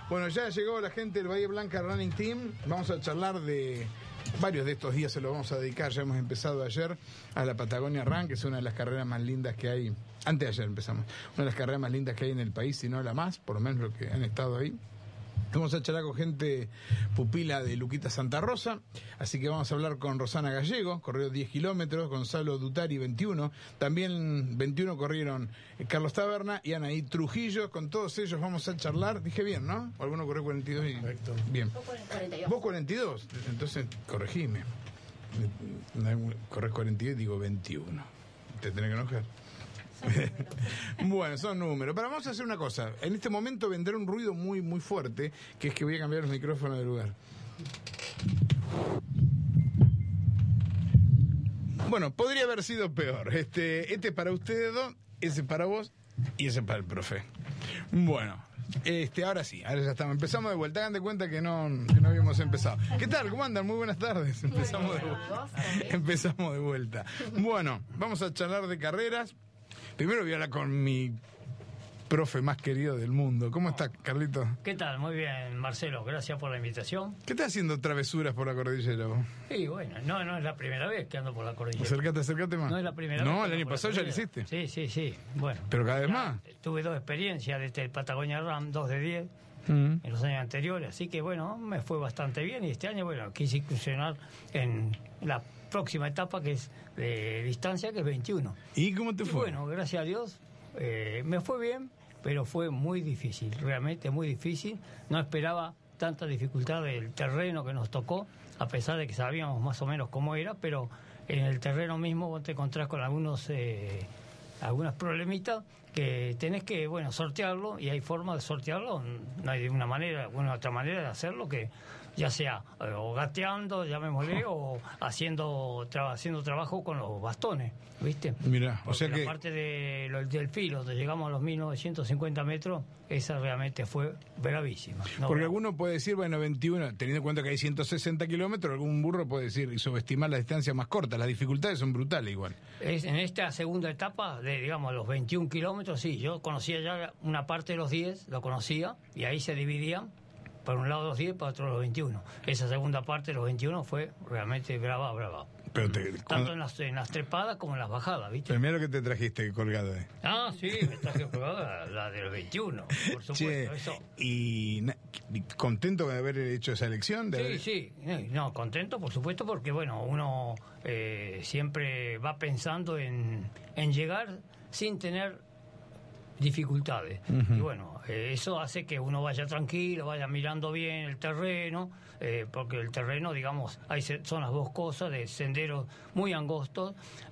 Bueno, ya llegó la gente del Bahía Blanca Running Team. Vamos a charlar de varios de estos días, se los vamos a dedicar. Ya hemos empezado ayer a la Patagonia Run, que es una de las carreras más lindas que hay. Antes de ayer empezamos. Una de las carreras más lindas que hay en el país, si no la más, por lo menos los que han estado ahí. Vamos a charlar con gente pupila de Luquita Santa Rosa, así que vamos a hablar con Rosana Gallego, corrió 10 kilómetros, Gonzalo Dutari 21, también 21 corrieron Carlos Taberna y Anaí Trujillo. Con todos ellos vamos a charlar. Dije bien, ¿no? O alguno corrió 42 y... Correcto. Bien. Vos 42. ¿Vos 42? Entonces corregime. Corres 42 y digo 21. Te tenés que enojar. Bueno, son números. Pero vamos a hacer una cosa. En este momento vendrá un ruido muy muy fuerte, que es que voy a cambiar los micrófonos de lugar. Bueno, podría haber sido peor. Este es para ustedes dos, ese para vos y ese para el profe. Bueno, ahora sí, ahora ya estamos. Empezamos de vuelta. Hagan de cuenta que no habíamos empezado. ¿Qué tal? ¿Cómo andan? Muy buenas tardes. Empezamos de vuelta. Bueno, vamos a charlar de carreras. Primero voy a hablar con mi profe más querido del mundo. ¿Cómo está, Carlito? ¿Qué tal? Muy bien, Marcelo. Gracias por la invitación. ¿Qué estás haciendo travesuras por la cordillera vos? Sí, bueno, no es la primera vez que ando por la cordillera. Acércate más. No es la primera vez. No, el año pasado ya lo hiciste. Sí. Bueno. Pero cada vez más. Tuve 2 experiencias desde el Patagonia Run, 2 de 10, en los años anteriores. Así que, bueno, me fue bastante bien. Y este año, bueno, quise incursionar en la próxima etapa, que es de distancia, que es 21. ¿Y cómo te fue? Bueno, gracias a Dios, me fue bien, pero fue muy difícil, realmente muy difícil. No esperaba tanta dificultad del terreno que nos tocó, a pesar de que sabíamos más o menos cómo era, pero en el terreno mismo vos te encontrás con algunos problemitas que tenés que, bueno, sortearlo, y hay forma de sortearlo. No hay de una manera, otra manera de hacerlo, que ya sea o gateando, llamémosle, o haciendo trabajo con los bastones, ¿viste? Mirá, porque o sea la que... parte del filo, donde llegamos a los 1950 metros, esa realmente fue bravísima. Porque alguno puede decir, bueno, 21, teniendo en cuenta que hay 160 kilómetros, algún burro puede decir y subestimar la distancia más corta. Las dificultades son brutales igual. En esta segunda etapa, de digamos los 21 kilómetros, sí, yo conocía ya una parte de los 10, lo conocía, y ahí se dividían. Por un lado los 10, para otro los 21. Esa segunda parte de los 21 fue realmente brava. Pero tanto en las trepadas como en las bajadas, ¿viste? Primero que te trajiste colgado ahí. Ah, sí, me traje colgada la de los 21, por supuesto. Che, eso. ¿Y contento de haber hecho esa elección? Sí, no, contento, por supuesto, porque bueno, uno siempre va pensando en llegar sin tener dificultades. Y bueno, eso hace que uno vaya tranquilo, vaya mirando bien el terreno, porque el terreno, digamos, hay zonas boscosas, de senderos muy angostos.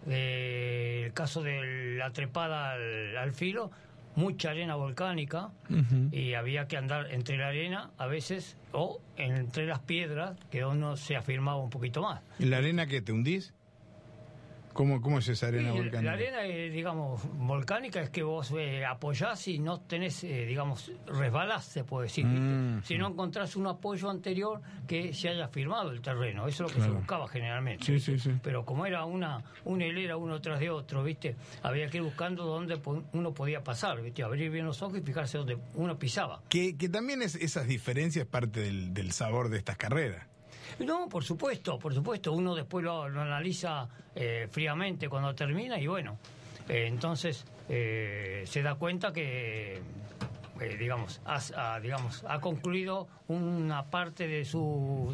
El caso de la trepada al filo, mucha arena volcánica, y había que andar entre la arena a veces, o entre las piedras, que uno se afirmaba un poquito más. ¿Y la arena que te hundís? ¿Cómo es esa arena volcánica? La arena, digamos, volcánica, es que vos apoyás y no tenés, digamos, resbalás, se puede decir. Si no encontrás un apoyo anterior que se haya firmado el terreno. Eso es lo que se buscaba generalmente. Sí. Pero como era una hilera uno tras de otro, ¿viste? Había que ir buscando dónde uno podía pasar, ¿viste? Abrir bien los ojos y fijarse dónde uno pisaba. Que también esas diferencias parte del sabor de estas carreras. No, por supuesto, uno después lo analiza fríamente cuando termina, y bueno, entonces se da cuenta que digamos ha concluido una parte de su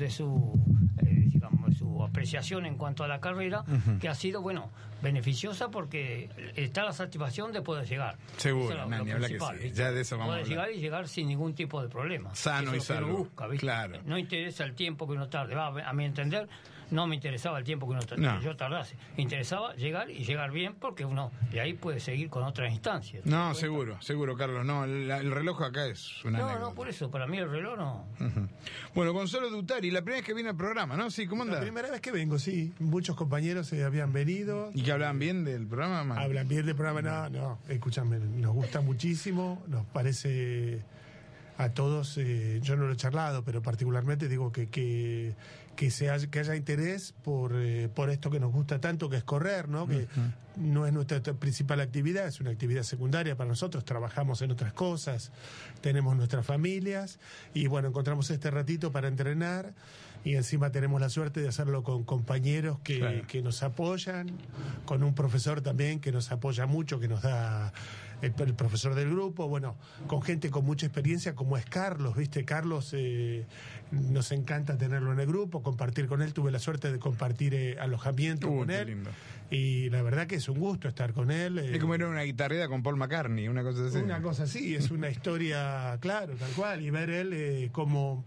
apreciación en cuanto a la carrera, que ha sido, bueno, beneficiosa, porque está la satisfacción de poder llegar. Seguro, ni habla que sí. Ya de eso vamos a hablar. Poder llegar sin ningún tipo de problema. Sano y salvo. Busca, ¿viste? Claro. No interesa el tiempo que uno tarde. A mi entender, no me interesaba el tiempo que yo tardase. Me interesaba llegar y llegar bien, porque uno de ahí puede seguir con otras instancias. No, seguro, Carlos. No, el reloj acá es una anécdota. No, por eso, para mí el reloj no. Bueno, Gonzalo Dutari, la primera vez que viene al programa, ¿no? Sí, ¿cómo anda? La primera vez que vengo, sí. Muchos compañeros habían venido. ¿Y que hablaban bien del programa, man? Hablan bien del programa, no. Escúchame, nos gusta muchísimo, nos parece a todos, yo no lo he charlado, pero particularmente digo que haya interés por esto que nos gusta tanto, que es correr, ¿no? Que no es nuestra principal actividad, es una actividad secundaria para nosotros, trabajamos en otras cosas, tenemos nuestras familias y bueno, encontramos este ratito para entrenar y encima tenemos la suerte de hacerlo con compañeros que nos apoyan, con un profesor también que nos apoya mucho, que nos da el profesor del grupo, bueno, con gente con mucha experiencia como es Carlos, ¿viste? Carlos, nos encanta tenerlo en el grupo, compartir con él, tuve la suerte de compartir alojamiento con él. Lindo. Y la verdad que es un gusto estar con él. Es como era una guitarreada con Paul McCartney, una cosa así. Una cosa así, es una historia, claro, tal cual, y ver él como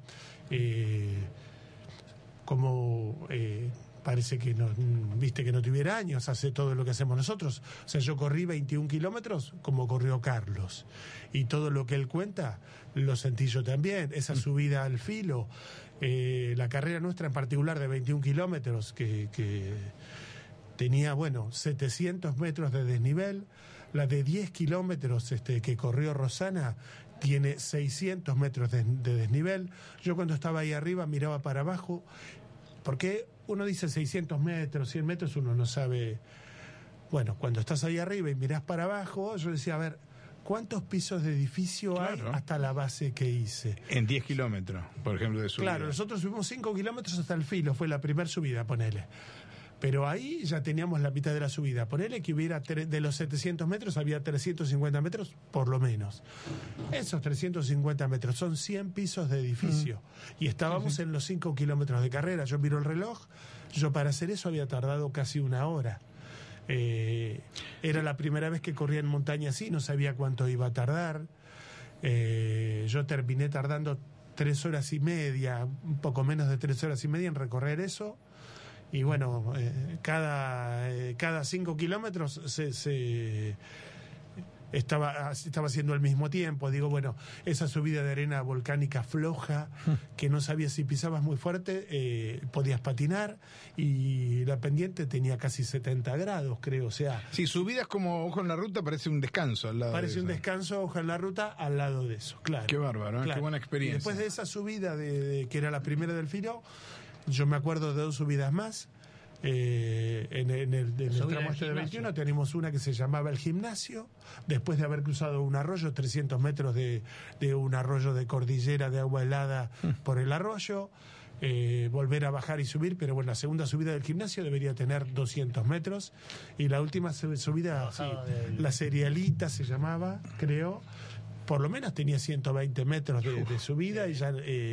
parece que no, viste que no tuviera años, hace todo lo que hacemos nosotros. O sea, yo corrí 21 kilómetros como corrió Carlos. Y todo lo que él cuenta, lo sentí yo también. Esa subida al filo, la carrera nuestra en particular de 21 kilómetros, que tenía, 700 metros de desnivel. La de 10 kilómetros que corrió Rosana tiene 600 metros de desnivel. Yo cuando estaba ahí arriba miraba para abajo, porque uno dice 600 metros, 100 metros, uno no sabe. Bueno, cuando estás ahí arriba y mirás para abajo, yo decía, a ver, ¿cuántos pisos de edificio hay hasta la base que hice? En 10 kilómetros, por ejemplo, de subida. Claro, nosotros subimos 5 kilómetros hasta el filo, fue la primera subida, ponele. Pero ahí ya teníamos la mitad de la subida. Ponele que hubiera, de los 700 metros, había 350 metros, por lo menos. Esos 350 metros son 100 pisos de edificio. Y estábamos en los 5 kilómetros de carrera. Yo miro el reloj, yo para hacer eso había tardado casi una hora. Era la primera vez que corría en montaña así, no sabía cuánto iba a tardar. Yo terminé tardando 3 horas y media, un poco menos de 3 horas y media en recorrer eso. Y bueno, cada 5 kilómetros se estaba haciendo al mismo tiempo. Digo, bueno, esa subida de arena volcánica floja, que no sabías si pisabas muy fuerte, podías patinar, y la pendiente tenía casi 70 grados, creo. O sea, si subidas como Ojo en la Ruta, parece un descanso al lado de eso. Parece un descanso, Ojo en la Ruta, al lado de eso, claro. Qué bárbaro, claro. Qué buena experiencia. Y después de esa subida, que era la primera del filo, yo me acuerdo de 2 subidas más. En el tramo este de 21 tenemos una que se llamaba el gimnasio, después de haber cruzado un arroyo, 300 metros de un arroyo de cordillera de agua helada por el arroyo, volver a bajar y subir, pero bueno, la segunda subida del gimnasio debería tener 200 metros, y la última subida, la Serialita se llamaba, creo, por lo menos tenía 120 metros de subida, y ya...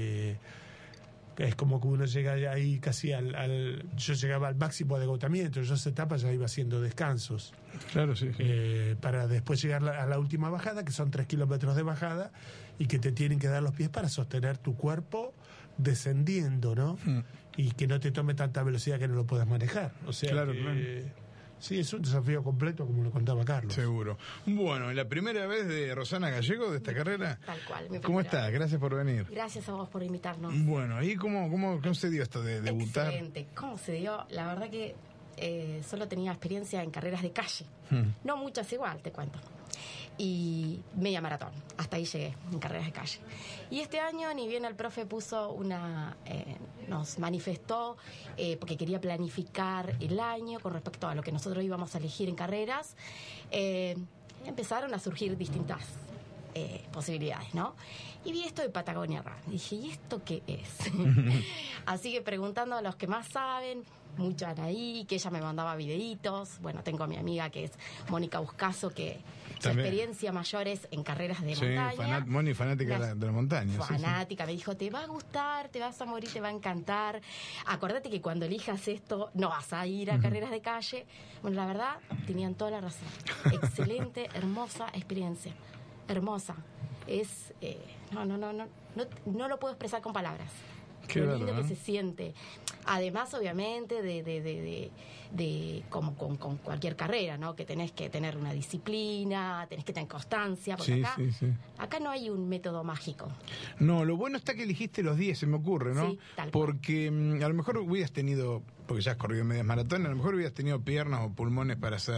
es como que uno llega ahí casi yo llegaba al máximo de agotamiento, yo esa etapa ya iba haciendo descansos. Claro, sí. Para después llegar a la última bajada, que son 3 kilómetros de bajada, y que te tienen que dar los pies para sostener tu cuerpo descendiendo, ¿no? Y que no te tome tanta velocidad que no lo puedas manejar. O sea, claro. Sí, es un desafío completo, como lo contaba Carlos. Seguro. Bueno, la primera vez de Rosana Gallego de esta carrera. Tal cual. ¿Cómo estás? Gracias por venir. Gracias a vos por invitarnos. Bueno, ¿y cómo se dio esto de debutar? Excelente. ¿Cómo se dio? La verdad que solo tenía experiencia en carreras de calle. No muchas igual, te cuento. Y media maratón. Hasta ahí llegué, en carreras de calle. Y este año, ni bien el profe puso nos manifestó, porque quería planificar el año con respecto a lo que nosotros íbamos a elegir en carreras, empezaron a surgir distintas posibilidades, ¿no? Y vi esto de Patagonia Run. Dije, ¿y esto qué es? Así que preguntando a los que más saben, mucho Anaí, que ella me mandaba videitos. Bueno, tengo a mi amiga que es Mónica Buscaso, que su experiencia mayor es en carreras de montaña. Moni, fanática de la montaña. Fanática, me dijo, te va a gustar, te vas a morir, te va a encantar. Acuérdate que cuando elijas esto, no vas a ir a carreras de calle. Bueno, la verdad, tenían toda la razón. Excelente, hermosa experiencia. Hermosa. Es... no lo puedo expresar con palabras. Qué lo lindo que se siente. Además, obviamente, de como con cualquier carrera, ¿no? Que tenés que tener una disciplina, tenés que tener constancia, porque acá no hay un método mágico. No, lo bueno está que elegiste los 10, se me ocurre, ¿no? Sí, tal cual. Porque a lo mejor hubieras tenido, porque ya has corrido medias maratones, a lo mejor hubieras tenido piernas o pulmones para hacer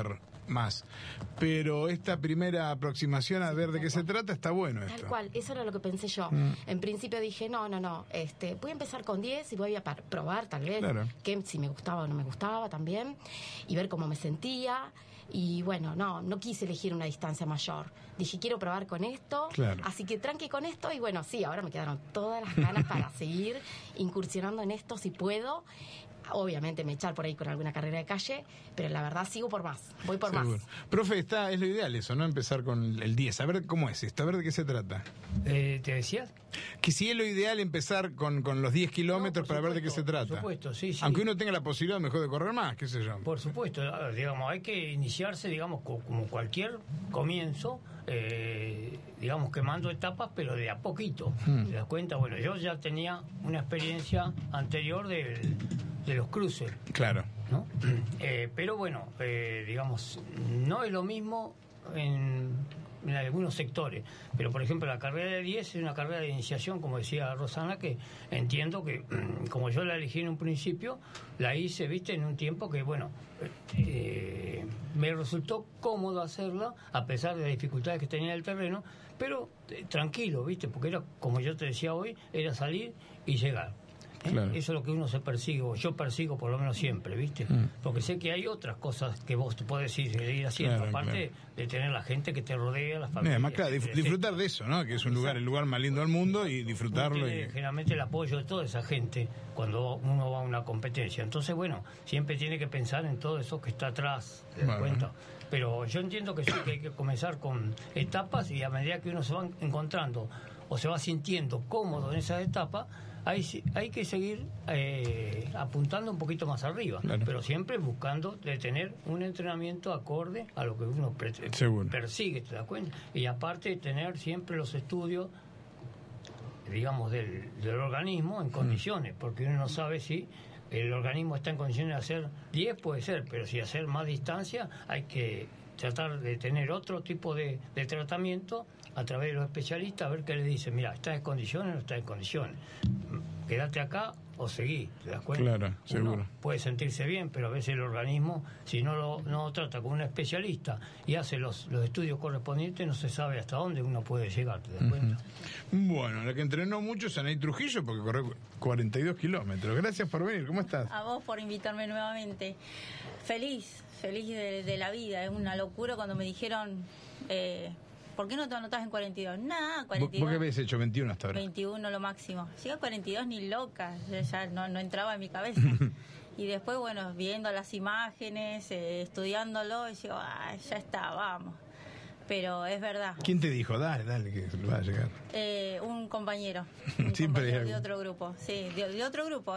más. Pero esta primera aproximación a ver de qué se trata está bueno esto. Tal cual, eso era lo que pensé yo. En principio dije, no, voy a empezar con 10 y voy a probar tal vez que si me gustaba o no me gustaba también, y ver cómo me sentía. Y bueno, no quise elegir una distancia mayor. Dije, quiero probar con esto, así que tranqui con esto. Y bueno, sí, ahora me quedaron todas las ganas para seguir incursionando en esto si puedo. Obviamente me echar por ahí con alguna carrera de calle, pero la verdad sigo por más, voy por más. Profe, es lo ideal eso, ¿no? Empezar con el 10, a ver cómo es esto, a ver de qué se trata. ¿Te decías? Que si es lo ideal empezar con los 10 kilómetros para ver de qué se trata. Por supuesto, sí. Aunque uno tenga la posibilidad mejor de correr más, qué sé yo. Por supuesto, digamos, hay que iniciarse, digamos, como cualquier comienzo, digamos, quemando etapas, pero de a poquito. ¿Te das cuenta? Bueno, yo ya tenía una experiencia anterior de los cruces. Claro. ¿No? Pero bueno, digamos, no es lo mismo en algunos sectores. Pero, por ejemplo, la carrera de 10 es una carrera de iniciación, como decía Rosana, que entiendo que, como yo la elegí en un principio, la hice, viste, en un tiempo que, bueno, me resultó cómodo hacerla, a pesar de las dificultades que tenía el terreno, pero tranquilo, viste, porque era, como yo te decía hoy, era salir y llegar. Claro. Eso es lo que uno se persigue, o yo persigo por lo menos siempre, ¿viste? Porque sé que hay otras cosas que vos te podés ir haciendo, aparte de tener la gente que te rodea, las familias. Además, claro, disfrutar de eso, ¿no? Que es un lugar, el lugar más lindo del mundo, y disfrutarlo. Generalmente el apoyo de toda esa gente cuando uno va a una competencia. Entonces, bueno, siempre tiene que pensar en todo eso que está atrás, ¿te das cuenta? Pero yo entiendo que sí, que hay que comenzar con etapas, y a medida que uno se va encontrando o se va sintiendo cómodo en esas etapas, hay que seguir apuntando un poquito más arriba, pero siempre buscando de tener un entrenamiento acorde a lo que uno persigue, ¿te das cuenta? Y aparte tener siempre los estudios, digamos, del organismo en condiciones, porque uno no sabe si el organismo está en condiciones de hacer 10, puede ser, pero si hacer más distancia hay que tratar de tener otro tipo de tratamiento a través de los especialistas, a ver qué les dicen. Mira, ¿estás en condiciones o no estás en condiciones? Quédate acá o seguí, ¿te das cuenta? Claro, seguro. Uno puede sentirse bien, pero a veces el organismo, si no lo trata con un especialista y hace los estudios correspondientes, no se sabe hasta dónde uno puede llegar, ¿te das cuenta? Bueno, la que entrenó mucho es Anaí Trujillo, porque corrió 42 kilómetros. Gracias por venir, ¿cómo estás? A vos por invitarme nuevamente. Feliz de la vida. Es una locura cuando me dijeron... ¿por qué no te anotás en 42? Nada, 42. ¿Vos qué habías hecho? 21 hasta ahora. 21 lo máximo. Llega a 42 ni loca, ya no entraba en mi cabeza. Y después, bueno, viendo las imágenes, estudiándolo, y digo, ya está, vamos. Pero es verdad. ¿Quién te dijo? Dale, que va a llegar. Un compañero. De otro grupo, sí, de otro grupo,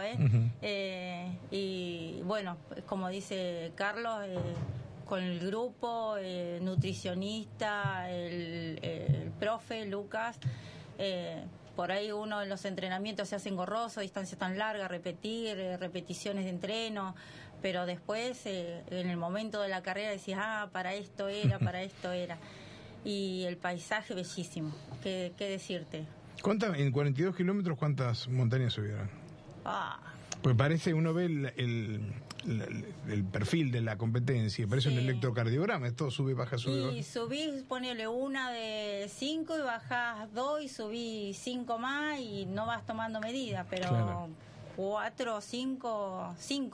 y bueno, como dice Carlos... con el grupo, nutricionista, el profe, Lucas, por ahí uno en los entrenamientos se hace engorroso, distancia tan larga, repetir, repeticiones de entreno, pero después, en el momento de la carrera, decís, para esto era. Y el paisaje bellísimo, ¿qué decirte? En 42 kilómetros, ¿cuántas montañas subieron? Pues parece, uno ve el perfil de la competencia, parece un electrocardiograma, todo sube, baja, sube. Y subís, ponele una de 5 y bajás 2 y subí 5 más y no vas tomando medidas, pero 4, 5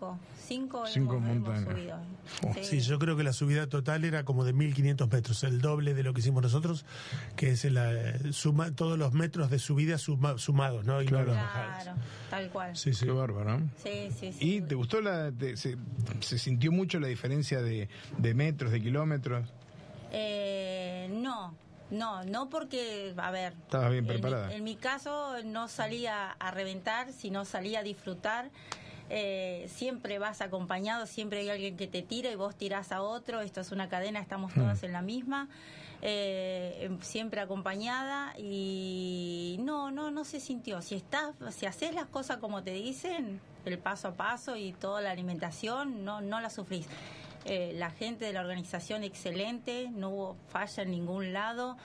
hemos subido. Sí, yo creo que la subida total era como de 1.500 metros, el doble de lo que hicimos nosotros, que es todos los metros de subida sumados, ¿no? Y no los bajados. Claro, tal cual. Sí. Qué bárbaro, ¿no? Sí. ¿Y te gustó se sintió mucho la diferencia de metros, de kilómetros? No, porque, a ver... ¿Estabas bien preparada? En mi caso no salía a reventar, sino salía a disfrutar. Siempre vas acompañado, siempre hay alguien que te tira y vos tirás a otro. Esto es una cadena, estamos todas en la misma. Siempre acompañada y no se sintió. Si haces las cosas como te dicen, el paso a paso y toda la alimentación, no la sufrís. La gente de la organización excelente, no hubo falla en ningún lado.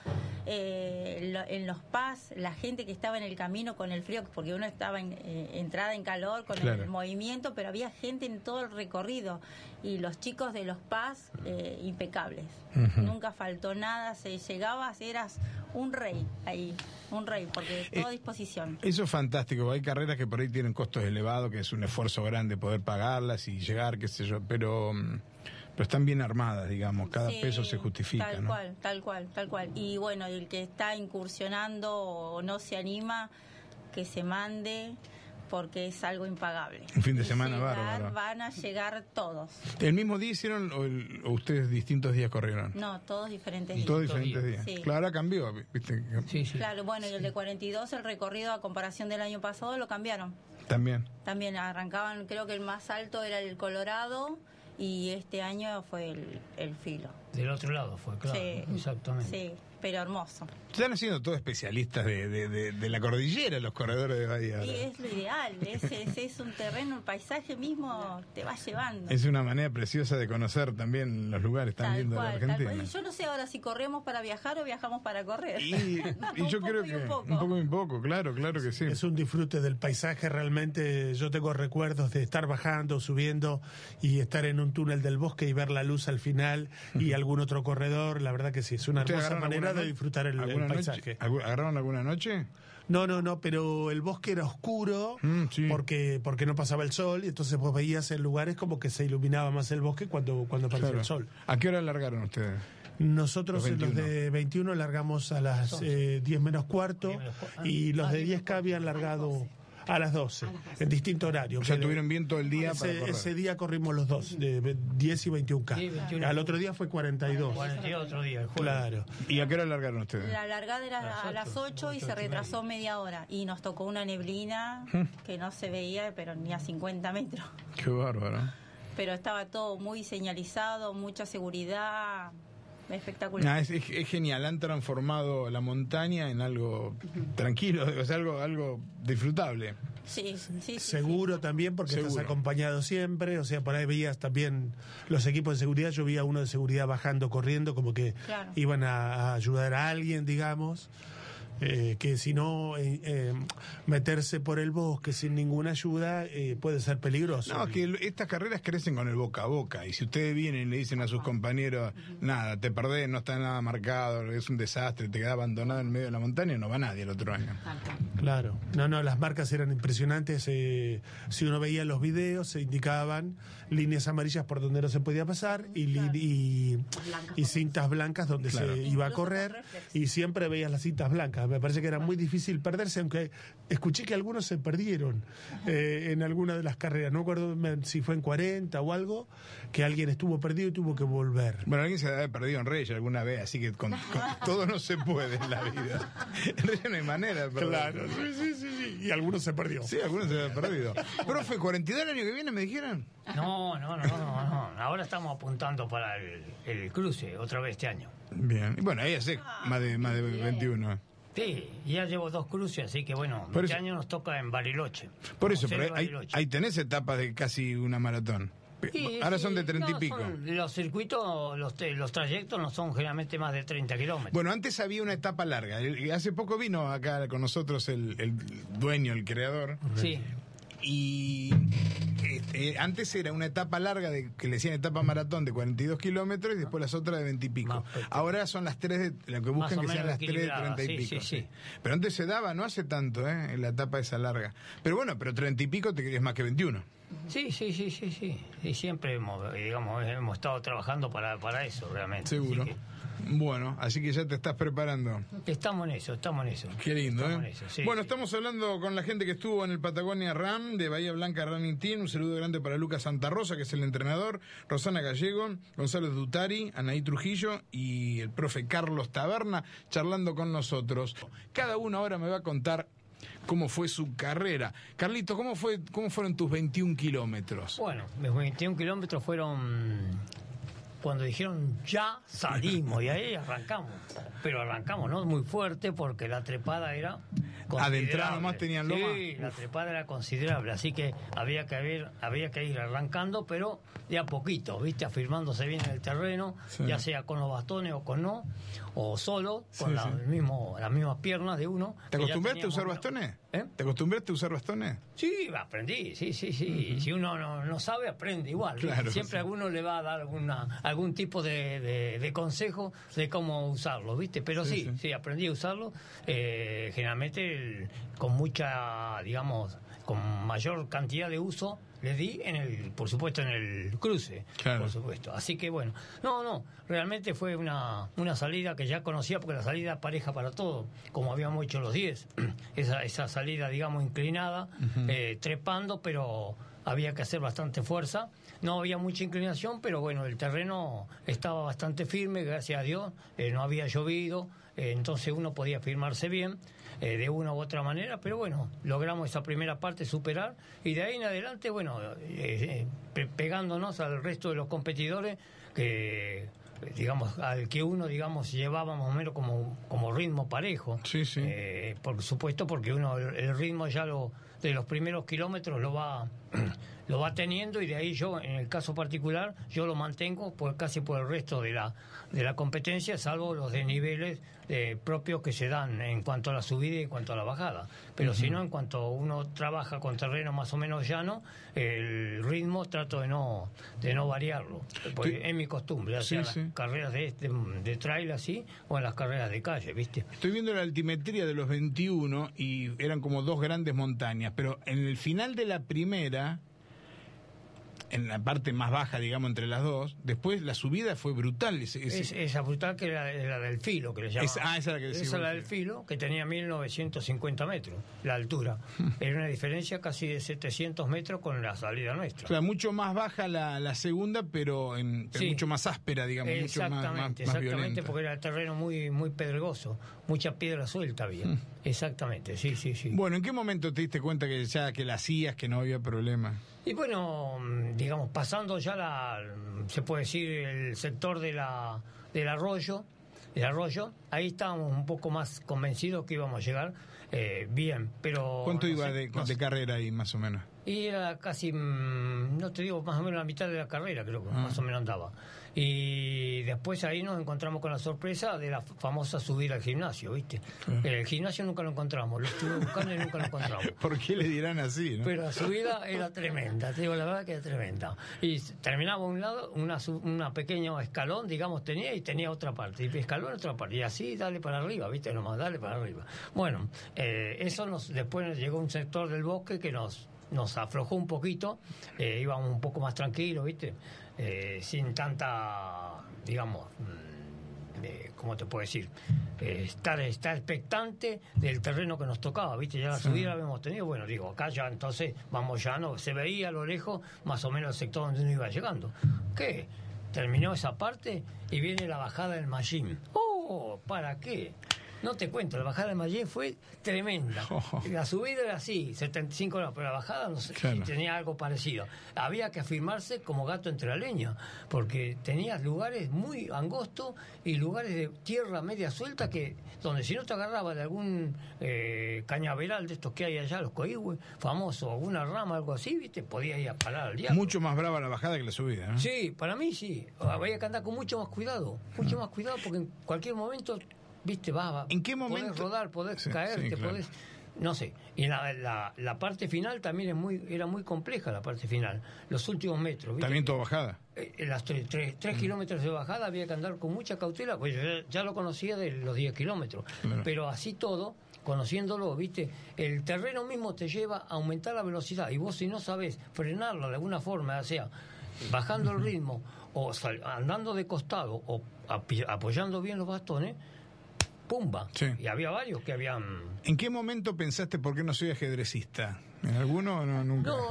en los PAS, la gente que estaba en el camino con el frío, porque uno estaba entrada en calor con Claro. el movimiento, pero había gente en todo el recorrido y los chicos de los PAS impecables. Nunca faltó nada, llegabas, eras un rey ahí, un rey, porque toda disposición. Eso es fantástico. Hay carreras que por ahí tienen costos elevados, que es un esfuerzo grande poder pagarlas y llegar, qué sé yo, pero están bien armadas, digamos, cada Sí, peso se justifica, tal ¿no? cual, tal cual, tal cual. Y bueno, el que está incursionando o no se anima, que se mande, porque es algo impagable. Un fin de Y semana bárbaro. van a llegar todos. ¿El mismo día hicieron o ustedes distintos días corrieron? No, todos diferentes días. Todos diferentes días. Sí. Claro, ahora cambió, ¿viste? Sí, sí. Claro, bueno, y el de 42, el recorrido a comparación del año pasado, lo cambiaron. También. También arrancaban, creo que el más alto era el Colorado y este año fue el Filo. Del otro lado fue, claro. Sí. Exactamente. Sí, pero hermoso. Están haciendo todos especialistas de la cordillera, los corredores de Bahía. Y ahora. es lo ideal, es un terreno, el paisaje mismo te va llevando. Es una manera preciosa de conocer también los lugares tan Tal lindos de la cual, tal Argentina. cual. Y yo no sé ahora si corremos para viajar o viajamos para correr. Y yo Un creo poco y que un poco. un poco y un poco, claro que sí. Es un disfrute del paisaje, realmente. Yo tengo recuerdos de estar bajando, subiendo y estar en un túnel del bosque y ver la luz al final y algún otro corredor. La verdad que sí, es una ¿Ustedes hermosa agarraron manera alguna de no- disfrutar el alguna paisaje. noche? ¿Agarraron alguna noche? No, pero el bosque era oscuro Sí. porque no pasaba el sol y entonces vos veías en lugares como que se iluminaba más el bosque cuando aparecía Claro. el sol. ¿A qué hora largaron ustedes? Nosotros Los en los 21. de 21 largamos a las 10 menos cuarto 10 menos cuarto. y los de 10K habían largado a las 12, en distinto horario. O sea, Que tuvieron bien todo el día para correr. ese día corrimos los dos, de 10 y 21K. Sí, 21. Al otro día fue 42. 42 otro día, el jueves. Claro. ¿Y a qué hora largaron ustedes? La largada era a las 8 y se retrasó media hora. Y nos tocó una neblina que no se veía, pero ni a 50 metros. Qué bárbaro. Pero estaba todo muy señalizado, mucha seguridad, espectacular. Es genial, han transformado la montaña en algo tranquilo, o sea, algo disfrutable. Sí, sí. Seguro también porque Seguro. estás acompañado siempre, o sea, por ahí veías también los equipos de seguridad, yo vi a uno de seguridad bajando, corriendo, como que Claro. iban a ayudar a alguien, digamos, que si no, meterse por el bosque sin ninguna ayuda puede ser peligroso. No, es que estas carreras crecen con el boca a boca, y si ustedes vienen y le dicen a sus compañeros, nada, te perdés, no está nada marcado, es un desastre, te quedás abandonado en medio de la montaña, no va nadie el otro año. Claro, no, las marcas eran impresionantes. Si uno veía los videos, se indicaban líneas amarillas por donde no se podía pasar y cintas blancas donde Claro. se iba a Incluso correr, con reflex. y siempre veías las cintas blancas. Me parece que era muy difícil perderse, aunque escuché que algunos se perdieron en alguna de las carreras. No recuerdo si fue en 40 o algo, que alguien estuvo perdido y tuvo que volver. Bueno, alguien se debe haber perdido en Reyes alguna vez, así que con todo no se puede en la vida. En Reyes no hay manera de perder. Sí. Y algunos se perdió. Sí, algunos se deben haber perdido. Profe, ¿42 el año que viene me dijeron? No. Ahora estamos apuntando para el cruce otra vez este año. Bien. Y bueno, ahí hace más de 21. Sí, ya llevo 2 cruces, así que bueno, Por este eso- año nos toca en Bariloche. Por eso, José pero ahí Bariloche. tenés etapas de casi una maratón. Sí, Ahora sí, son de 30 y no, pico. Los circuitos, los trayectos no son generalmente más de 30 kilómetros. Bueno, antes había una etapa larga. Hace poco vino acá con nosotros el dueño, el creador. Sí, Y antes era una etapa larga que le decían etapa maratón de 42 kilómetros y después las otras de 20 y pico. Más pequeño. Ahora son las 3 de lo que Más buscan o que sean menos las 3 de 30 y equilibradas, pico. sí. Pero antes se daba, no hace tanto, en la etapa esa larga. Pero bueno, pero 30 y pico te querías más que 21. sí. Y siempre hemos estado trabajando para eso, realmente. Seguro. Así Bueno, así que ya te estás preparando. que estamos en eso. Qué lindo, Estamos ¿eh? en eso, sí, Bueno, sí. estamos hablando con la gente que estuvo en el Patagonia Ram de Bahía Blanca Running Team. Un saludo grande para Lucas Santa Rosa, que es el entrenador, Rosana Gallego, Gonzalo Dutari, Anaí Trujillo y el profe Carlos Taberna charlando con nosotros. Cada uno ahora me va a contar cómo fue su carrera. Carlito, ¿cómo fueron tus 21 kilómetros? Bueno, mis 21 kilómetros fueron cuando dijeron ya salimos, y ahí arrancamos. Pero arrancamos, ¿no? Muy fuerte, porque la trepada era considerable. Adentrado nomás tenían loma. Sí, la trepada era considerable, así que había que ir arrancando, pero de a poquito, ¿viste? Afirmándose bien en el terreno, Sí. ya sea con los bastones o con no, o solo, con Sí, las mismas piernas de uno. ¿Te que ya acostumbraste a usar teníamos- bastones? ¿Eh? ¿Te acostumbraste a usar bastones? Sí, aprendí, sí. Si uno no sabe, aprende igual. ¿viste? Claro, Siempre sí. alguno le va a dar algún tipo de consejo de cómo usarlo, ¿viste? Pero Sí, sí, aprendí a usarlo, generalmente con mucha, digamos, con mayor cantidad de uso le di por supuesto, en el cruce, Claro. por supuesto. Así que bueno, realmente fue una salida que ya conocía, porque la salida pareja para todo, como habíamos hecho los 10, esa salida, digamos, inclinada, trepando, pero había que hacer bastante fuerza. No había mucha inclinación, pero bueno, el terreno estaba bastante firme, gracias a Dios, no había llovido, entonces uno podía firmarse bien. De una u otra manera, pero bueno, logramos esa primera parte superar, y de ahí en adelante, bueno, pegándonos al resto de los competidores, que digamos, al que uno, digamos, llevaba más o menos como ritmo parejo. Sí. Por supuesto, porque uno el ritmo ya de los primeros kilómetros lo va teniendo, y de ahí yo, en el caso particular, yo lo mantengo casi por el resto de la competencia, salvo los desniveles propios que se dan en cuanto a la subida y en cuanto a la bajada. Pero si no, en cuanto uno trabaja con terreno más o menos llano, el ritmo trato de no variarlo, porque es mi costumbre, ya sea Sí. las carreras de trail así, o en las carreras de calle, ¿viste? Estoy viendo la altimetría de los 21 y eran como dos grandes montañas, pero en el final de la primera, en la parte más baja, digamos, entre las dos, después la subida fue brutal. Esa brutal, que era la del filo, que le llaman. esa es la que decís Esa es la vos, del sí. filo, que tenía 1950 metros, la altura. Era una diferencia casi de 700 metros con la salida nuestra. O sea, mucho más baja la segunda, pero Sí. mucho más áspera, digamos, mucho más violenta. Porque era el terreno muy, muy pedregoso, mucha piedra suelta había. Exactamente, sí. Bueno, ¿en qué momento te diste cuenta que que la hacías, que no había problema? Y bueno, digamos, pasando ya se puede decir, el sector del arroyo, ahí estábamos un poco más convencidos que íbamos a llegar bien, pero... ¿Cuánto no iba sé, de no sé. carrera ahí, más o menos? Y era casi, no te digo, más o menos la mitad de la carrera, creo que más o menos andaba. Y después ahí nos encontramos con la sorpresa de la famosa subida al gimnasio, ¿viste? El gimnasio nunca lo encontramos, lo estuve buscando y nunca lo encontramos. ¿Por qué le dirán así, no? Pero la subida era tremenda, te digo la verdad que era tremenda. Y terminaba a un lado, una pequeña escalón, digamos, tenía otra parte, y escalón otra parte, y así dale para arriba, ¿viste? Nomás dale para arriba. Bueno, eso después nos llegó un sector del bosque que nos aflojó un poquito, íbamos un poco más tranquilos, ¿viste? Sin tanta, digamos, ¿cómo te puedo decir? Estar expectante del terreno que nos tocaba, ¿viste? Ya la subida la habíamos tenido, bueno, digo, acá ya entonces vamos ya, no, se veía a lo lejos más o menos el sector donde uno iba llegando. ¿Qué? Terminó esa parte y viene la bajada del Mallín. ¡Oh! ¿Para qué? No te cuento, la bajada del Mallín fue tremenda. La subida era así, 75 horas, pero la bajada no sé, Claro. tenía algo parecido. Había que afirmarse como gato entre la leña, porque tenías lugares muy angostos y lugares de tierra media suelta donde si no te agarraba de algún cañaveral de estos que hay allá, los coihue, famoso, alguna rama, algo así, ¿viste? Podías ir a parar al diablo. Mucho más brava la bajada que la subida, ¿no? Sí, para mí sí. Había que andar con mucho más cuidado, porque en cualquier momento, viste, ¿En qué momento? podés rodar, podés Sí, caerte, sí, claro. podés... No sé. Y la parte final también era muy compleja, la parte final. Los últimos metros, ¿viste? También todo bajada. Las 3 kilómetros de bajada había que andar con mucha cautela, pues yo ya lo conocía de los 10 kilómetros. Claro. Pero así todo, conociéndolo, ¿viste? El terreno mismo te lleva a aumentar la velocidad, y vos, si no sabés frenarla de alguna forma, o sea, bajando el ritmo o andando de costado o apoyando bien los bastones, ¡pumba! Sí. Y había varios que habían... ¿En qué momento pensaste por qué no soy ajedrecista? ¿En alguno o no? Nunca. No,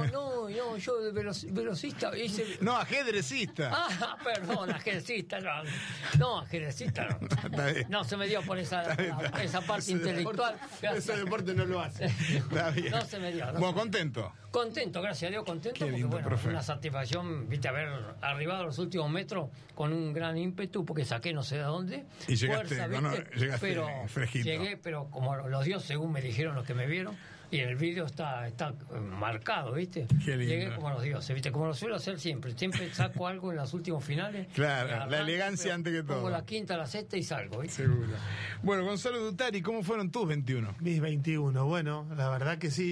yo de velocista hice... No, ajedrecista. Ah, perdón, ajedrecista, no, ajedrecista no. Está bien. No, se me dio por esa parte Ese intelectual. Ese deporte no lo hace. Está bien. No se me dio. Bueno, contento. Contento, gracias a Dios, contento, Qué porque lindo, bueno, profe. una satisfacción, viste, haber arribado a los últimos metros con un gran ímpetu, porque saqué no sé de dónde. Y llegaste, llegaste pero fresquito. Llegué, pero como los dioses, según me dijeron los que me vieron, y en el vídeo está marcado, viste. Qué lindo. Llegué como los dioses, viste, como lo suelo hacer siempre saco algo en los últimos finales. Claro, Arranco, la elegancia antes que todo. Pongo la quinta, la sexta y salgo, ¿viste? Seguro. Bueno, Gonzalo Dutari, ¿cómo fueron tus 21? Mis 21, bueno, la verdad que sí.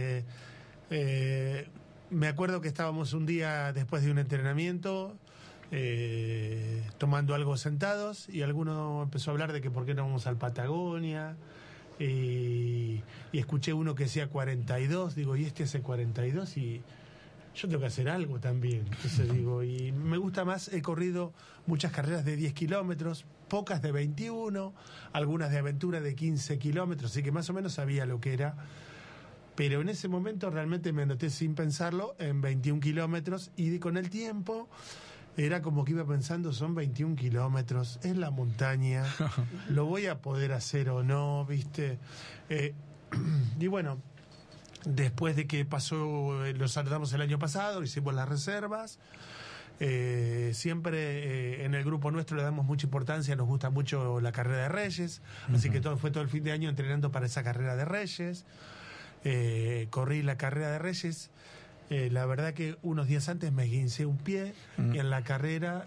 Me acuerdo que estábamos un día después de un entrenamiento tomando algo sentados y alguno empezó a hablar de que por qué no vamos al Patagonia y escuché uno que decía 42, digo, y este hace 42 y yo tengo que hacer algo también. Entonces digo, y me gusta más, he corrido muchas carreras de 10 kilómetros, pocas de 21, algunas de aventura de 15 kilómetros, así que más o menos sabía lo que era. Pero en ese momento realmente me anoté sin pensarlo en 21 kilómetros y con el tiempo era como que iba pensando, son 21 kilómetros, es la montaña, lo voy a poder hacer o no, ¿viste? Y bueno, después de que pasó, lo saltamos el año pasado, hicimos las reservas. Siempre en el grupo nuestro le damos mucha importancia, nos gusta mucho la carrera de Reyes, así que fue todo el fin de año entrenando para esa carrera de Reyes. Corrí la carrera de Reyes, la verdad que unos días antes me esguincé un pie y en la carrera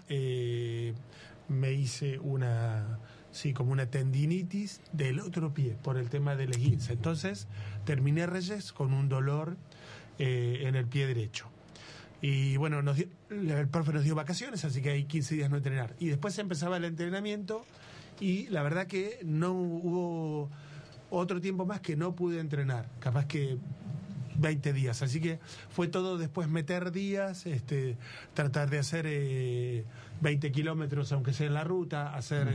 me hice como una tendinitis del otro pie por el tema del esguince. Entonces terminé Reyes con un dolor en el pie derecho. Y bueno, el profe nos dio vacaciones, así que hay 15 días no entrenar. Y después empezaba el entrenamiento y la verdad que no hubo otro tiempo más que no pude entrenar, capaz que 20 días, así que fue todo después meter días, tratar de hacer 20 kilómetros aunque sea en la ruta,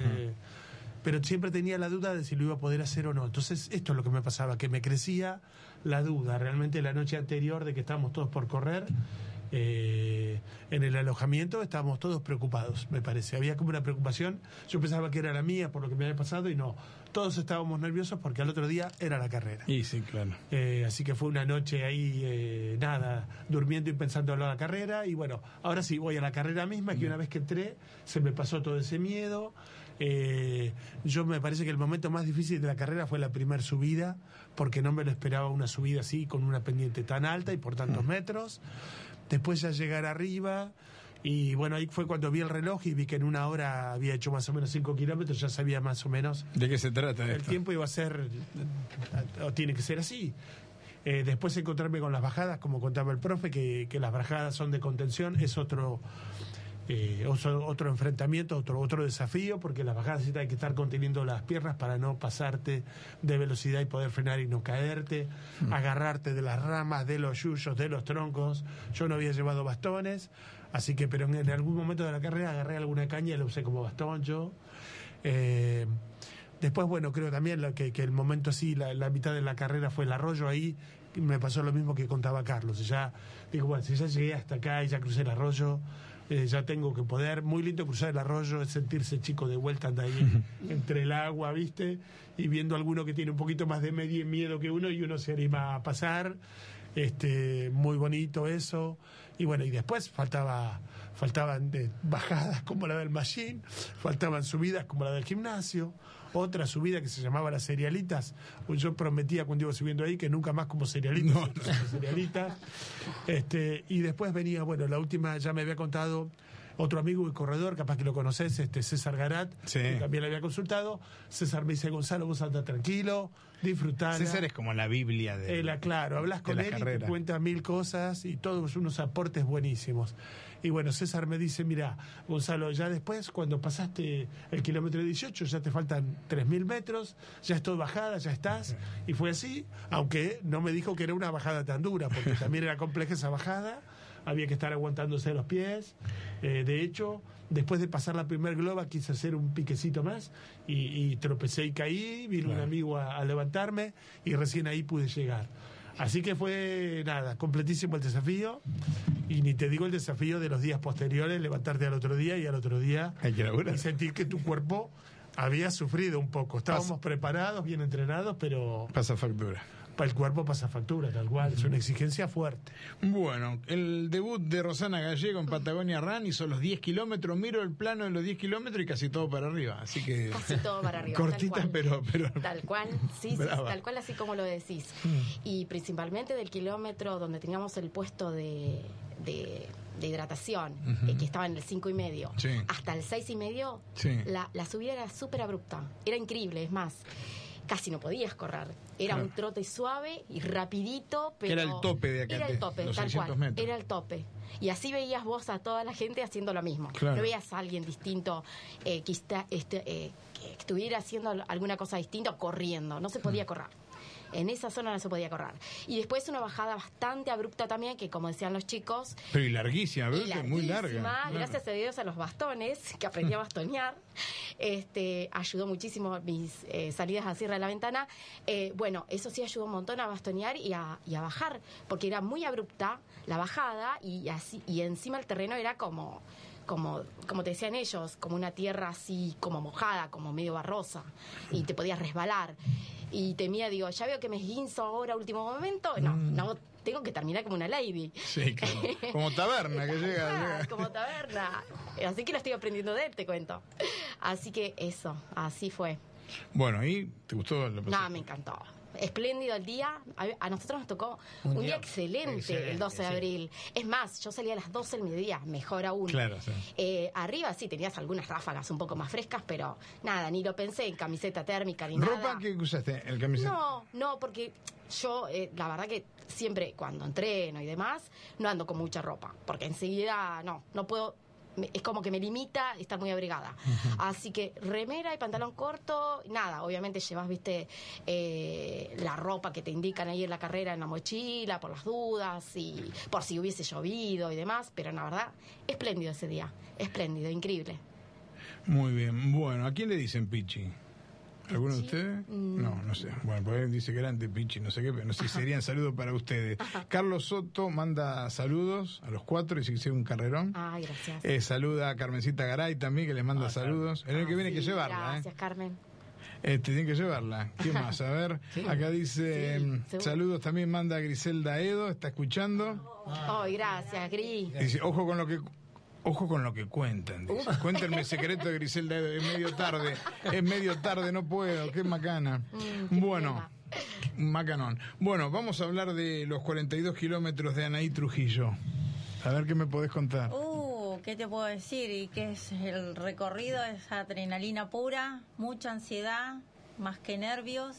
pero siempre tenía la duda de si lo iba a poder hacer o no. Entonces esto es lo que me pasaba, que me crecía la duda realmente la noche anterior de que estábamos todos por correr. En el alojamiento estábamos todos preocupados, me parece. Había como una preocupación. Yo pensaba que era la mía por lo que me había pasado y no. Todos estábamos nerviosos porque al otro día era la carrera. Y sí, claro. Así que fue una noche ahí, durmiendo y pensando en la carrera. Y bueno, ahora sí, voy a la carrera misma, que una vez que entré se me pasó todo ese miedo. Yo me parece que el momento más difícil de la carrera fue la primera subida, porque no me lo esperaba una subida así, con una pendiente tan alta y por tantos metros. Después ya llegar arriba y bueno, ahí fue cuando vi el reloj y vi que en una hora había hecho más o menos 5 kilómetros, ya sabía más o menos ¿de qué se trata el esto? tiempo iba a ser, o tiene que ser así. Después encontrarme con las bajadas, como contaba el profe, que las bajadas son de contención, es otro enfrentamiento, otro desafío, porque las bajadas sí hay que estar conteniendo las piernas para no pasarte de velocidad y poder frenar y no caerte, agarrarte de las ramas, de los yuyos, de los troncos. Yo no había llevado bastones, así que pero en algún momento de la carrera agarré alguna caña y la usé como bastón yo. Después, bueno, creo también que el momento así, la mitad de la carrera fue el arroyo. Ahí me pasó lo mismo que contaba Carlos. Ya digo, bueno, si ya llegué hasta acá y ya crucé el arroyo, ya tengo que poder. Muy lindo cruzar el arroyo, es sentirse chico de vuelta, anda ahí entre el agua, ¿viste? Y viendo a alguno que tiene un poquito más de miedo que uno y uno se anima a pasar. Muy bonito eso. Y bueno, y después faltaban bajadas como la del Machine, faltaban subidas como la del gimnasio, otra subida que se llamaba las Cerealitas. Yo prometía cuando iba subiendo ahí que nunca más como cerealitas, cerealitas. Y después venía, bueno, la última ya me había contado otro amigo y corredor, capaz que lo conoces, César Garat, sí, que también le había consultado. César me dice, Gonzalo, vos andá tranquilo, disfrutala. César es como la Biblia de claro, hablas con él y te cuenta 1000 cosas y todos unos aportes buenísimos. Y bueno, César me dice, mira, Gonzalo, ya después, cuando pasaste el kilómetro 18, ya te faltan 3000 metros, ya es todo bajada, ya estás. Y fue así, aunque no me dijo que era una bajada tan dura, porque también era compleja esa bajada. Había que estar aguantándose los pies. De hecho, después de pasar la primer globa, quise hacer un piquecito más y tropecé y caí. Vino un amigo a levantarme y recién ahí pude llegar. Así que fue, nada, completísimo el desafío. Y ni te digo el desafío de los días posteriores, levantarte al otro día y al otro día Hay que laburar. y sentir que tu cuerpo había sufrido un poco. Estábamos preparados, bien entrenados, pero Pasa factura. el cuerpo pasa factura, tal cual. Es una exigencia fuerte. Bueno, el debut de Rosana Gallego en Patagonia Run hizo los 10 kilómetros. Miro el plano de los 10 kilómetros y casi todo para arriba. Así que. Casi todo para arriba. Cortita, tal cual. pero. Tal cual, sí, Brava. tal cual, así como lo decís. Y principalmente del kilómetro donde teníamos el puesto de hidratación, que estaba en el 5,5, Sí. hasta el 6,5, Sí. la subida era súper abrupta. Era increíble, es más, casi no podías correr. Era Claro. un trote suave y rapidito, pero... Que era el tope de acá, Era el tope, los tal 600 cual. metros. Era el tope. Y así veías vos a toda la gente haciendo lo mismo. Claro. No veías a alguien distinto que estuviera haciendo alguna cosa distinta o corriendo. No se podía correr. En esa zona no se podía correr. Y después una bajada bastante abrupta también, que como decían los chicos, Pero y larguísima, ¿ves? y Muy larga. larguísima, Claro. gracias a Dios a los bastones, que aprendí a bastonear, ayudó muchísimo mis salidas a cierre de la ventana. Bueno, eso sí ayudó un montón a bastonear y a bajar, porque era muy abrupta la bajada y encima el terreno era como te decían ellos, como una tierra así como mojada, como medio barrosa, y te podías resbalar. Y temía, digo, ya veo que me esguinzo ahora último momento, no, tengo que terminar como una lady. Sí, claro. Como taberna que llega. Como taberna. Así que lo estoy aprendiendo de él, te cuento. Así que eso, así fue. Bueno, ¿y te gustó la No, me encantó. Espléndido el día. A nosotros nos tocó un día excelente el 12 de sí. abril. Es más, yo salía a las 12 del mediodía, mejor aún. Claro, sí. Arriba sí tenías algunas ráfagas un poco más frescas, pero nada, ni lo pensé en camiseta térmica ni nada. ¿Ropa qué usaste? ¿El camiseta? No, porque yo, la verdad que siempre cuando entreno y demás, no ando con mucha ropa, porque enseguida no puedo. Es como que me limita estar muy abrigada. Así que remera y pantalón corto, nada, obviamente llevas, viste, la ropa que te indican ahí en la carrera en la mochila, por las dudas y por si hubiese llovido y demás, pero la verdad, espléndido ese día, espléndido, increíble. Muy bien. Bueno, ¿a quién le dicen Pichi? ¿Alguno de ¿Pichi? ustedes? No sé. Bueno, pues él dice grande Pichi, no sé qué, pero no sé si serían saludos para ustedes. Carlos Soto manda saludos a los 4 y dice que sea un carrerón. Ay, gracias. Saluda a Carmencita Garay también, que le manda saludos. El año que viene hay que Sí, llevarla, gracias, Carmen. Tienen que llevarla. ¿Qué más? A ver, acá dice Sí, seguro. saludos también manda Griselda Edo, está escuchando. Ay, gracias, Gris. Dice, ojo con lo que cuentan. Dice. Cuéntenme el secreto de Griselda Edo. Es medio tarde, no puedo. Qué macana. qué Bueno, macanón. Bueno, vamos a hablar de los 42 kilómetros de Anaí Trujillo. A ver qué me podés contar. ¿Qué te puedo decir? Y que es el recorrido, es adrenalina pura, mucha ansiedad, más que nervios,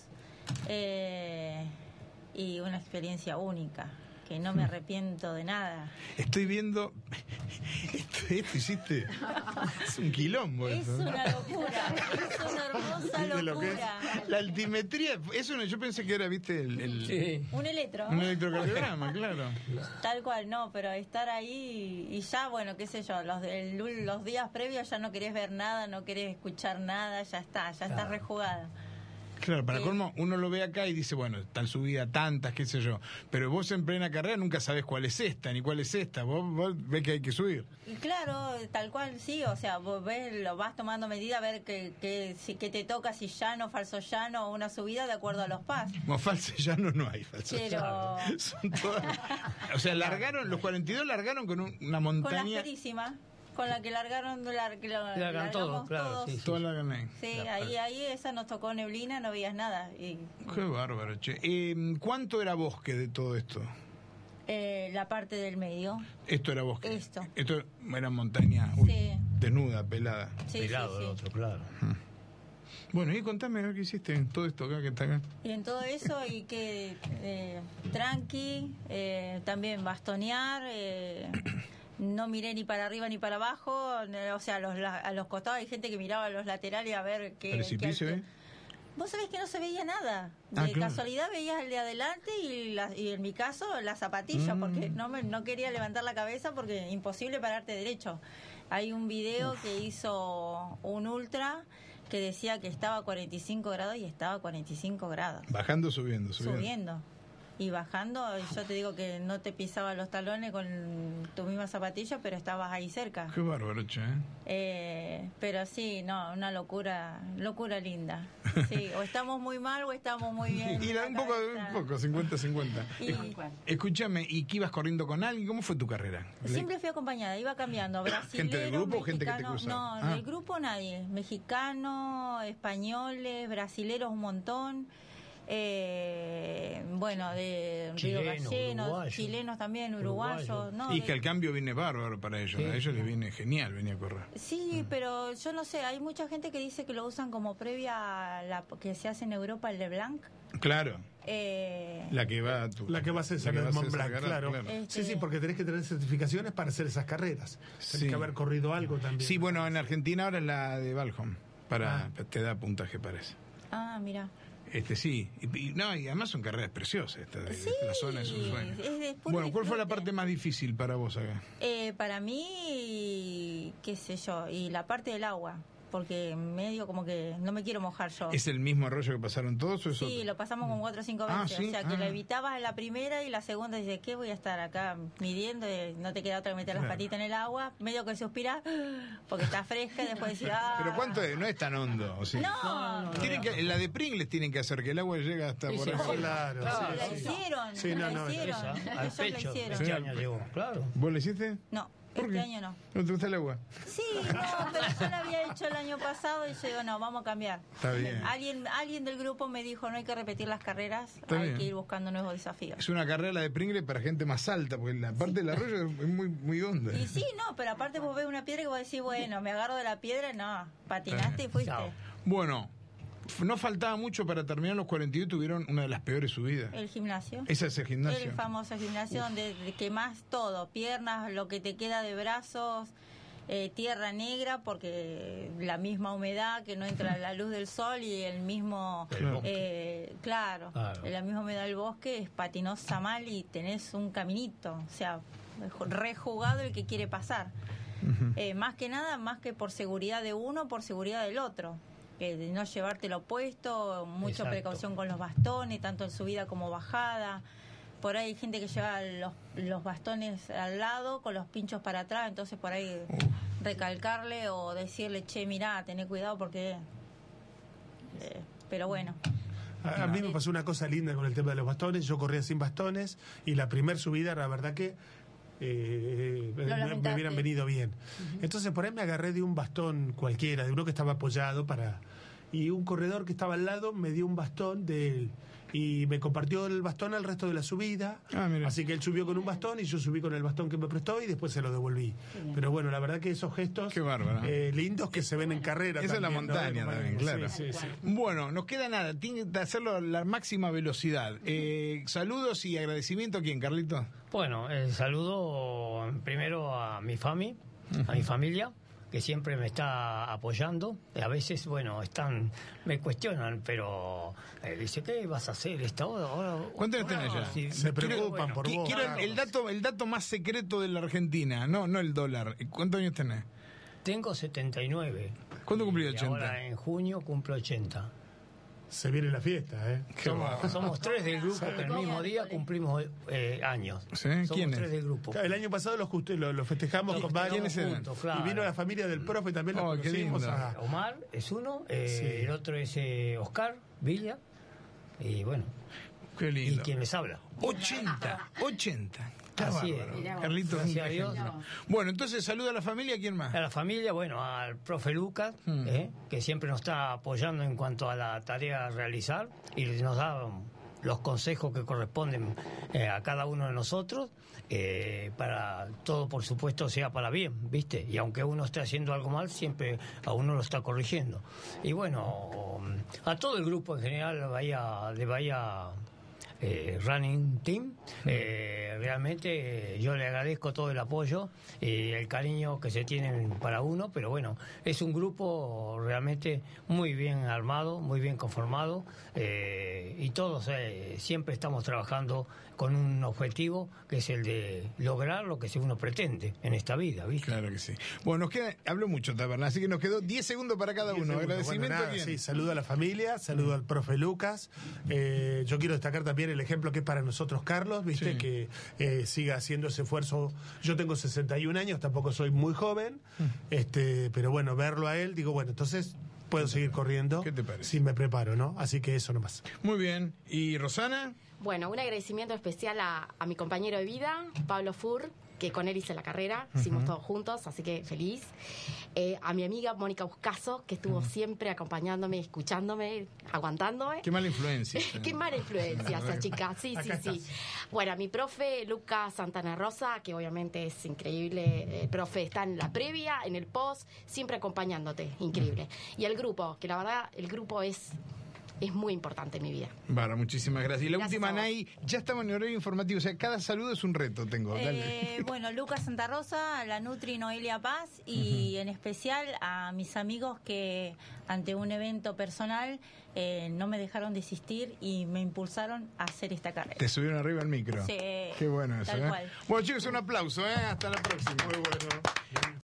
y una experiencia única, que no me arrepiento de nada. Estoy viendo. Esto hiciste. Es un quilombo. Es eso. una locura, es una hermosa ¿Viste lo que es? locura. La altimetría. Eso yo pensé que era, viste, Sí. Un electro. un electrocardiograma, claro. Tal cual, no, pero estar ahí y ya, bueno, qué sé yo, los días previos ya no querés ver nada, no querés escuchar nada, ya está rejugada. Claro, para Sí. colmo, uno lo ve acá y dice, bueno, tal subida, tantas, qué sé yo. Pero vos en plena carrera nunca sabés cuál es esta, ni cuál es esta. Vos ves que hay que subir. Y claro, tal cual, sí, o sea, vos ves, lo vas tomando medida a ver qué te toca, si llano, falso llano o una subida de acuerdo a los pas. Como falso llano no hay falso Pero- llano. Son todas. O sea, los 42 largaron con una Con la montaña. asperísima, con la que largaron, Largan todo, largamos claro, todos. sí. Todas largan ahí. Sí, ahí esa nos tocó neblina, no veías nada. Y Qué bárbaro, che. ¿Cuánto era bosque de todo esto? la parte del medio. Esto era bosque. Esto. Esto era montaña Sí. desnuda, pelada. Sí, Pelado sí, el sí. otro, claro. Bueno, y contame a ver qué hiciste en todo esto acá que está acá. Y en todo eso, y que tranqui, también bastonear, no miré ni para arriba ni para abajo, o sea, a los costados hay gente que miraba a los laterales a ver qué... ¿Precipicio, qué- Vos sabés que no se veía nada. De Ah, claro. casualidad veías el de adelante y en mi caso la zapatilla, porque no quería levantar la cabeza porque imposible pararte derecho. Hay un video que hizo un ultra que decía que estaba a 45 grados y estaba a 45 grados. Bajando, subiendo. Subiendo. y bajando, yo te digo que no te pisaba los talones con tu misma zapatilla, pero estabas ahí cerca. Qué bárbaro, che. Pero sí, no, una locura linda. Sí, o estamos muy mal o estamos muy bien. Y un poco, 50-50. Escúchame, ¿y qué ibas corriendo con alguien? ¿Cómo fue tu carrera? Siempre fui acompañada, iba cambiando. Brasilero, ¿Gente del grupo o gente que te cruzaba? No, del grupo nadie. Mexicano, españoles, brasileros un montón. Bueno, de Río Gallegos, chilenos también, uruguayos. ¿No? Y que el cambio viene bárbaro para ellos. Sí. A ellos les viene genial venir a correr. Sí, pero yo no sé, hay mucha gente que dice que lo usan como previa a la que se hace en Europa, el LeBlanc. Claro. La que va a hacer el Mont Blanc, claro. Sí, porque tenés que tener certificaciones para hacer esas carreras. Tenés que haber corrido algo también. Sí, bueno, en Argentina ahora es la de Valhom. Te da puntaje, parece. Ah, mira. Sí, y además son carreras preciosas. La zona es un sueño. Bueno, ¿cuál fue la parte más difícil para vos acá? Para mí, qué sé yo, y la parte del agua, porque medio como que no me quiero mojar yo. ¿Es el mismo arroyo que pasaron todos o es Sí, lo pasamos como 4 o 5 veces, ¿sí? O sea, que lo evitabas en la primera y la segunda dices, ¿qué voy a estar acá midiendo? No te queda otra que meter las patitas en el agua, medio que suspiras porque está fresca y después decís, ¿Pero cuánto es? No es tan hondo, ¿o sí? No. Tienen que, la de Pringles tienen que hacer que el agua llegue hasta por ahí. Claro, la hicieron. Sí, la hicieron. Al pecho, este año llegó, claro. ¿Vos lo hiciste? No. ¿Por qué? Año no. ¿No te gusta el agua? Sí, no, pero yo lo había hecho el año pasado y yo digo, no, vamos a cambiar. Está bien. Alguien del grupo me dijo, no hay que repetir las carreras, que ir buscando nuevos desafíos. Es una carrera de Pringles para gente más alta, porque la parte del arroyo es muy, muy honda. Y sí, no, pero aparte vos ves una piedra y vos decís, bueno, me agarro de la piedra, no, patinaste y fuiste. Chao. Bueno, no faltaba mucho para terminar los 42, tuvieron una de las peores subidas. El gimnasio. Ese es el gimnasio. El famoso gimnasio donde quemás todo, piernas, lo que te queda de brazos, tierra negra, porque la misma humedad que no entra la luz del sol y el mismo... Claro, la misma humedad del bosque es patinosa mal y tenés un caminito, o sea, rejugado el que quiere pasar. Más que nada, más que por seguridad de uno, por seguridad del otro. De no llevártelo puesto, mucha precaución con los bastones, tanto en subida como bajada. Por ahí hay gente que lleva los bastones al lado con los pinchos para atrás, entonces por ahí recalcarle o decirle, che, mirá, tené cuidado porque... pero bueno. A mí me pasó una cosa linda con el tema de los bastones. Yo corría sin bastones y la primer subida, la verdad que me hubieran venido bien. Entonces por ahí me agarré de un bastón cualquiera, de uno que estaba apoyado y un corredor que estaba al lado me dio un bastón de él y me compartió el bastón al resto de la subida. Así que él subió con un bastón y yo subí con el bastón que me prestó y después se lo devolví. Pero bueno, la verdad que esos gestos lindos que se ven en carrera. Esa también, es la montaña, ¿no? También, claro. Sí. Bueno, nos queda nada, tiene que hacerlo a la máxima velocidad. Saludos y agradecimiento a quién, Carlito. Bueno, saludo primero a mi familia, que siempre me está apoyando. A veces, bueno, me cuestionan, pero dice, ¿qué vas a hacer esta hora? ¿Cuántos años tenés ya? Sí, se preocupan por vos. Quiero el dato más secreto de la Argentina, no el dólar. ¿Cuántos años tenés? Tengo 79. ¿Cuándo cumplí 80? Ahora en junio cumplo 80. Se viene la fiesta, ¿eh? Somos 3 del grupo que el mismo día cumplimos años. ¿Sí? Somos ¿Quiénes? 3 del grupo. El año pasado lo festejamos con varios. ¿Quiénes eran? Claro. Y vino la familia del profe también, lo conocimos. Omar es uno, el otro es Oscar Villa, y bueno. Qué lindo. Y quien les habla. 80. Así es. Carlitos, gracias a Dios. Bueno, entonces saluda a la familia, ¿quién más? A la familia, bueno, al profe Lucas, que siempre nos está apoyando en cuanto a la tarea a realizar y nos da los consejos que corresponden a cada uno de nosotros, para todo, por supuesto, sea para bien, ¿viste? Y aunque uno esté haciendo algo mal, siempre a uno lo está corrigiendo. Y bueno, a todo el grupo en general de Bahía Running Team, realmente yo le agradezco todo el apoyo y el cariño que se tienen para uno, pero bueno, es un grupo realmente muy bien armado, muy bien conformado, y todos siempre estamos trabajando con un objetivo que es el de lograr lo que uno pretende en esta vida, ¿viste? Claro que sí. Bueno, nos queda, habló mucho Taberna, así que nos quedó 10 segundos para cada uno. Agradecimiento. Bueno, nada, sí, saludo a la familia, saludo al profe Lucas. Yo quiero destacar también el ejemplo que es para nosotros Carlos, viste, Sí. que siga haciendo ese esfuerzo. Yo tengo 61 años, tampoco soy muy joven, pero bueno, verlo a él, digo, bueno, entonces puedo seguir corriendo. ¿Qué te parece? Si me preparo, ¿no? Así que eso nomás. Muy bien. ¿Y Rosana? Bueno, un agradecimiento especial a mi compañero de vida, Pablo Fur, que con él hice la carrera, hicimos todos juntos, así que feliz. A mi amiga Mónica Buscaso, que estuvo siempre acompañándome, escuchándome, aguantándome. Qué mala influencia. Qué mala influencia esa chica, sí, sí, Acá sí. estás. Bueno, a mi profe Lucas Santana Rosa, que obviamente es increíble, el profe está en la previa, en el post, siempre acompañándote, increíble. Y el grupo, que la verdad el grupo es muy importante en mi vida. Vara, muchísimas gracias. Y la Gracias última, a vos. Nay, ya estamos en horario informativo, o sea, cada saludo es un reto, tengo. Dale. Bueno, Lucas Santa Rosa, la Nutri Noelia Paz y en especial a mis amigos que ante un evento personal no me dejaron desistir y me impulsaron a hacer esta carrera. Te subieron arriba al micro. Sí, Qué bueno eso, tal cual. Bueno, chicos, un aplauso, Hasta la próxima. Muy bueno.